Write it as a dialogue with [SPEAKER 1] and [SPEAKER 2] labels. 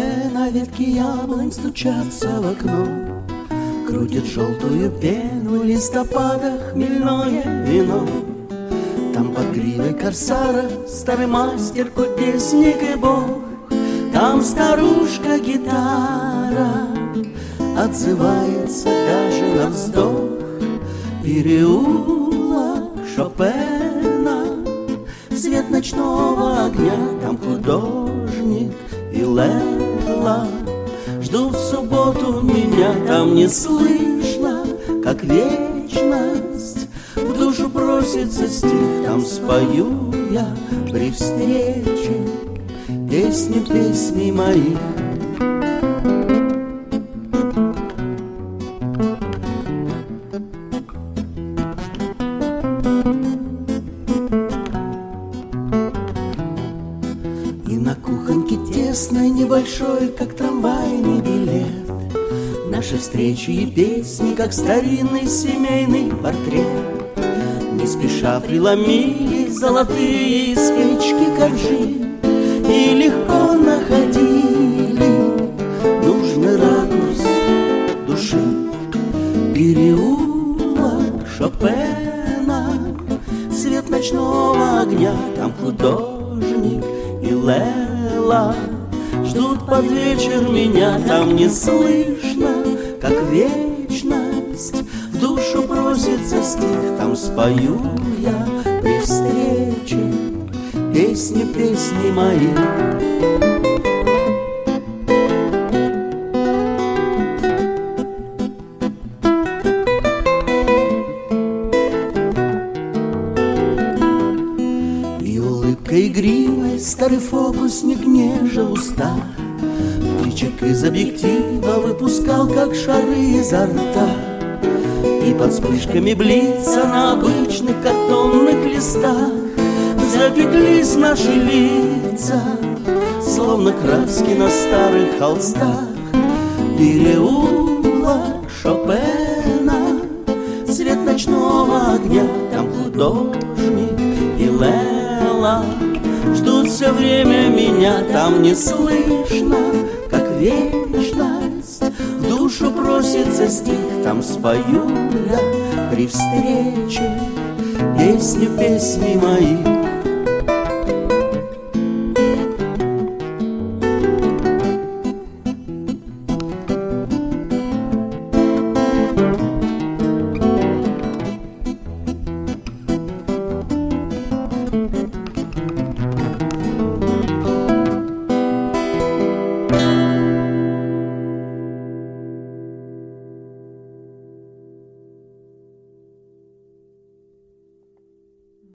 [SPEAKER 1] Шопена ветки яблонь стучатся в окно, крутит желтую пену листопада хмельное вино. Там под гривой корсара старый мастер, кудесник и бог. Там старушка-гитара отзывается даже на вздох. Переулок Шопена, свет ночного огня. Там художник и Лела ждут в субботу меня. Там не слышно, как вечность в душу просится стих. Там спою я при встрече песню песней моих. И на кухоньке тесной, небольшой, как трамвайный билет, наши встречи и песни, как старинный семейный портрет. Не спеша преломились золотые спички коржи и легко находили нужный ракурс души. Переулок Шопена, свет ночного огня. Там художник и Лела ждут под вечер меня. Там не слышно, как вечность в душу просится стих. Там спою я при встрече песни песней моих. И улыбкой игривой старый фокусник нежил уста, птичек из объектива выпускал, как шары изо рта. И под вспышками блица на обычных картонных листах запеклись наши лица, словно краски на старых холстах. Переулок Шопена, свет ночного огня. Там художник и Лела ждут все время меня. Там не слышно, как вечность в душу просится стих. Там спою я при встрече песню песней моих.